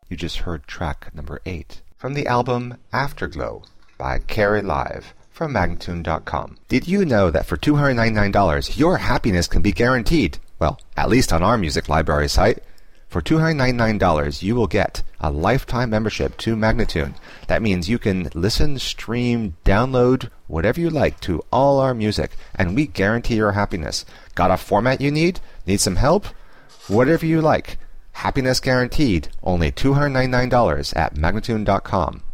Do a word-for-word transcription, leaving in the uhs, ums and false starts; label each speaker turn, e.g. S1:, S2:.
S1: You just heard track number eight from the album Afterglow by Carrie Live from Magnatune dot com. Did you know that for two hundred ninety-nine dollars your happiness can be guaranteed? Well, at least on our music library site. For two hundred ninety-nine dollars you will get a lifetime membership to Magnatune. That means you can listen, stream, download, whatever you like to all our music, and we guarantee your happiness. Got a format you need? Need some help? Whatever you like. Happiness guaranteed. Only two hundred ninety-nine dollars at Magnatune dot com.